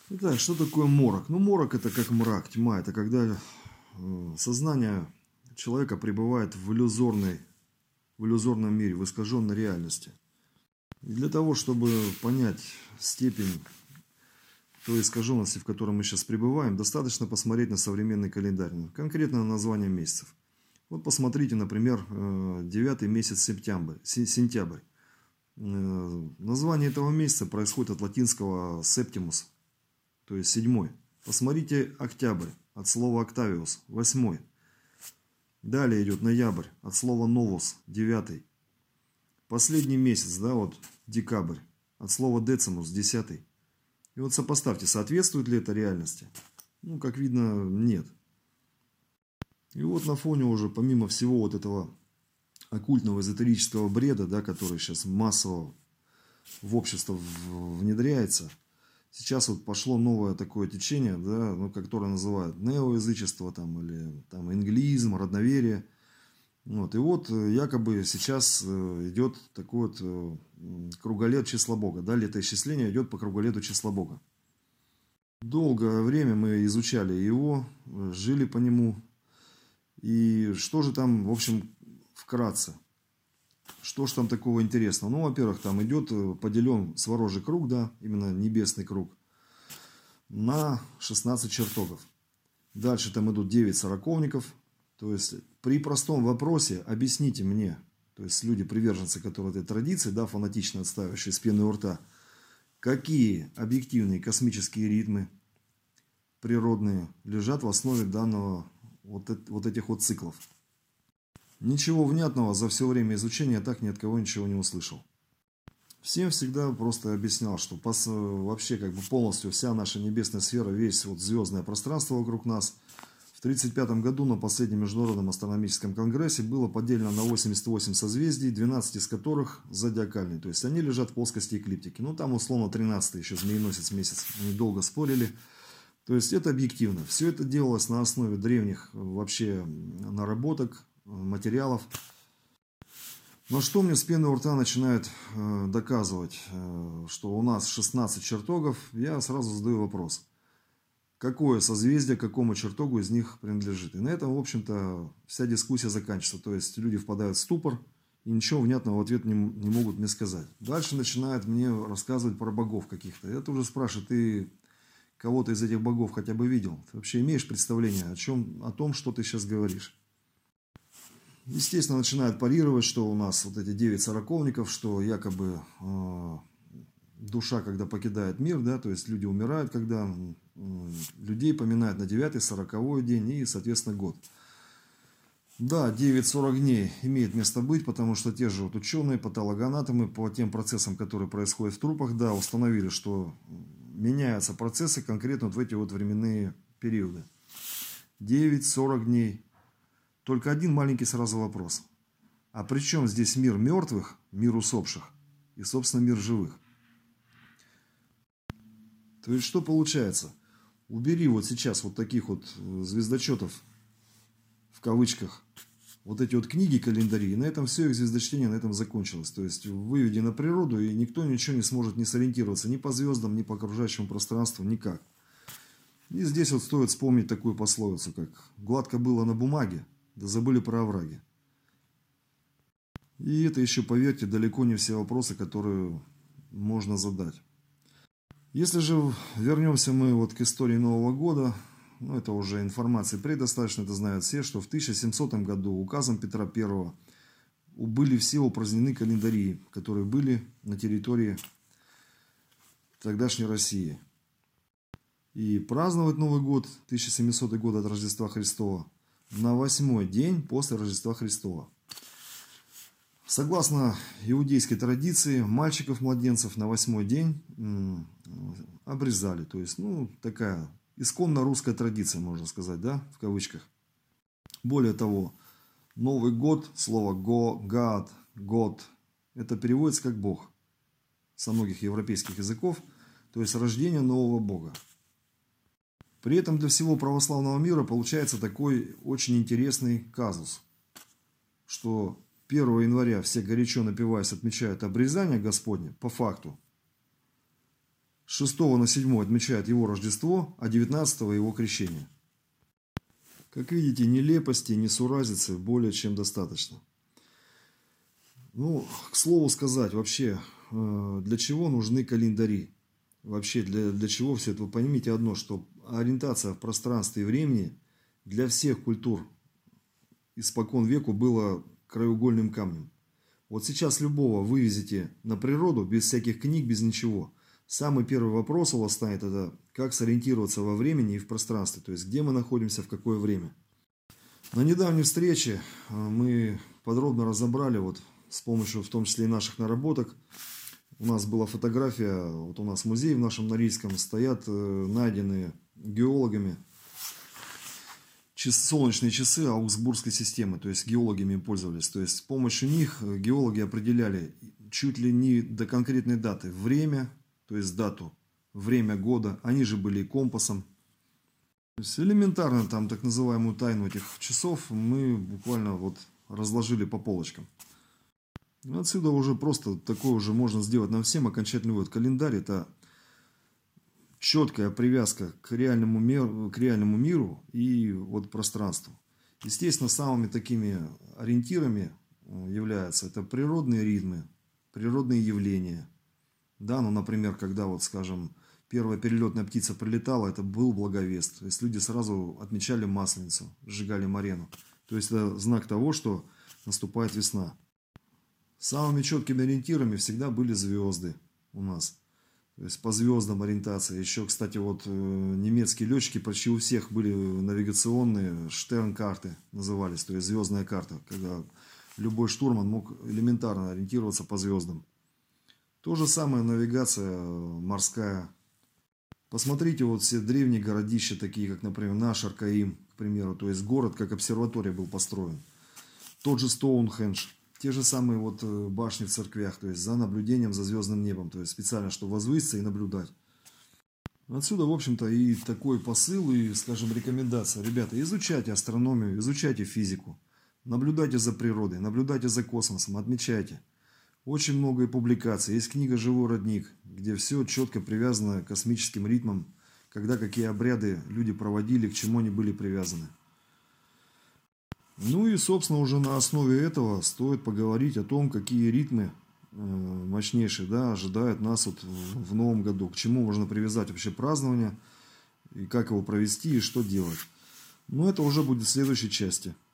Итак, что такое морок? Ну, морок это как мрак, тьма. Это когда сознание человека пребывает в иллюзорном мире, в искаженной реальности. И для того, чтобы понять степень той искаженности, в которой мы сейчас пребываем, достаточно посмотреть на современный календарь, конкретно на название месяцев. Вот посмотрите, например, 9 месяц сентябрь. Название этого месяца происходит от латинского septimus, то есть 7. Посмотрите октябрь, от слова octavius, 8. Далее идет ноябрь, от слова novus, 9. Последний месяц, да, вот декабрь, от слова decimus, 10. И вот сопоставьте, соответствует ли это реальности? Ну, как видно, нет. И вот на фоне уже, помимо всего вот этого оккультного эзотерического бреда, да, который сейчас массово в общество внедряется, сейчас вот пошло новое такое течение, да, ну, которое называют неоязычество там, или там, англизм, родноверие. Вот. И вот якобы сейчас идет такой вот круголет числа Бога. Да, летоисчисление идет по круголету числа Бога. Долгое время мы изучали его, жили по нему. И что же там, в общем, вкратце? Что же там такого интересного? Ну, во-первых, там идет поделен Сварожий круг, да, именно небесный круг, на 16 чертогов. Дальше там идут 9 сороковников. То есть при простом вопросе объясните мне, то есть люди, приверженцы которые этой традиции, да, фанатично отстаивающие с пены у рта, какие объективные космические ритмы природные лежат в основе данного вот этих вот циклов. Ничего внятного за все время изучения я так ни от кого ничего не услышал. Всем всегда просто объяснял, что вообще как бы полностью вся наша небесная сфера, весь вот звездное пространство вокруг нас в 1935 году на последнем международном астрономическом конгрессе было поделено на 88 созвездий, 12 из которых зодиакальные. То есть они лежат в плоскости эклиптики. Ну там условно 13 еще змееносец месяц. Они долго спорили. То есть это объективно. Все это делалось на основе древних вообще наработок, материалов. Но что мне с пены у рта начинает доказывать, что у нас 16 чертогов, я сразу задаю вопрос. Какое созвездие, какому чертогу из них принадлежит? И на этом, в общем-то, вся дискуссия заканчивается. То есть люди впадают в ступор и ничего внятного в ответ не могут мне сказать. Дальше начинают мне рассказывать про богов каких-то. Я тоже спрашиваю, ты кого-то из этих богов хотя бы видел? Ты вообще имеешь представление о том, что ты сейчас говоришь? Естественно, начинают парировать, что у нас вот эти 9 сороковников, что якобы душа, когда покидает мир, да, то есть люди умирают, когда людей поминают на 9-й, 40-й день и, соответственно, год. Да, 9-40 дней имеет место быть, потому что те же вот ученые, патологоанатомы по тем процессам, которые происходят в трупах, да, установили, что меняются процессы конкретно вот в эти вот временные периоды. 9-40 дней. Только один маленький сразу вопрос. А при чем здесь мир мертвых, мир усопших и, собственно, мир живых? То есть, что получается? Убери вот сейчас вот таких вот звездочетов, в кавычках, вот эти вот книги, календари, и на этом все, их звездочтение на этом закончилось. То есть, выведи на природу, и никто ничего не сможет не сориентироваться ни по звездам, ни по окружающему пространству, никак. И здесь вот стоит вспомнить такую пословицу, как «гладко было на бумаге, да забыли про овраги». И это еще, поверьте, далеко не все вопросы, которые можно задать. Если же вернемся мы вот к истории Нового года, ну это уже информации предостаточно, это знают все, что в 1700 году указом Петра I были все упразднены календари, которые были на территории тогдашней России. И праздновать Новый год, 1700 год от Рождества Христова, на 8-й день после Рождества Христова. Согласно иудейской традиции, мальчиков-младенцев на 8-й день обрезали. То есть, ну, такая исконно русская традиция, можно сказать, да, в кавычках. Более того, Новый год, слово God, God, это переводится как Бог со многих европейских языков, то есть рождение нового Бога. При этом для всего православного мира получается такой очень интересный казус, что 1 января все горячо напиваясь отмечают обрезание Господне по факту. 6 на 7 отмечают его Рождество, а 19 его крещение. Как видите, нелепости, несуразицы более чем достаточно. Ну, к слову сказать, вообще, для чего нужны календари? Вообще, для чего все это? Вы поймите одно, что ориентация в пространстве и времени для всех культур испокон веку была краеугольным камнем. Вот сейчас любого вывезете на природу, без всяких книг, без ничего. Самый первый вопрос у вас станет это, как сориентироваться во времени и в пространстве, то есть где мы находимся, в какое время. На недавней встрече мы подробно разобрали, вот с помощью в том числе и наших наработок, у нас была фотография, вот у нас музей в нашем Норильском, стоят найденные геологами солнечные часы Аугсбургской системы, то есть геологами пользовались. То есть с помощью них геологи определяли чуть ли не до конкретной даты время, то есть дату, время года. Они же были и компасом. То есть элементарно там так называемую тайну этих часов мы буквально вот разложили по полочкам. Отсюда уже просто такое уже можно сделать нам всем окончательный вывод. Календарь — это четкая привязка к реальному миру и вот пространству. Естественно, самыми такими ориентирами являются это природные ритмы, природные явления. Да, ну, например, когда вот, скажем, первая перелетная птица прилетала, это был Благовест. То есть люди сразу отмечали Масленицу, сжигали Марену. То есть это знак того, что наступает весна. Самыми четкими ориентирами всегда были звезды у нас. То есть по звездам ориентация. Еще, кстати, вот немецкие летчики почти у всех были навигационные штерн-карты назывались, то есть звездная карта, когда любой штурман мог элементарно ориентироваться по звездам. То же самое навигация морская. Посмотрите вот все древние городища, такие как, например, наш Аркаим, к примеру, то есть город как обсерватория был построен. Тот же Стоунхендж. Те же самые вот башни в церквях, то есть за наблюдением за звездным небом, то есть специально, чтобы возвыситься и наблюдать. Отсюда, в общем-то, и такой посыл, и, скажем, рекомендация. Ребята, изучайте астрономию, изучайте физику, наблюдайте за природой, наблюдайте за космосом, отмечайте. Очень много и публикаций. Есть книга «Живой родник», где все четко привязано к космическим ритмам, когда какие обряды люди проводили, к чему они были привязаны. Ну и, собственно, уже на основе этого стоит поговорить о том, какие ритмы мощнейшие, да, ожидают нас вот в новом году, к чему можно привязать вообще празднование, и как его провести, и что делать. Но это уже будет в следующей части.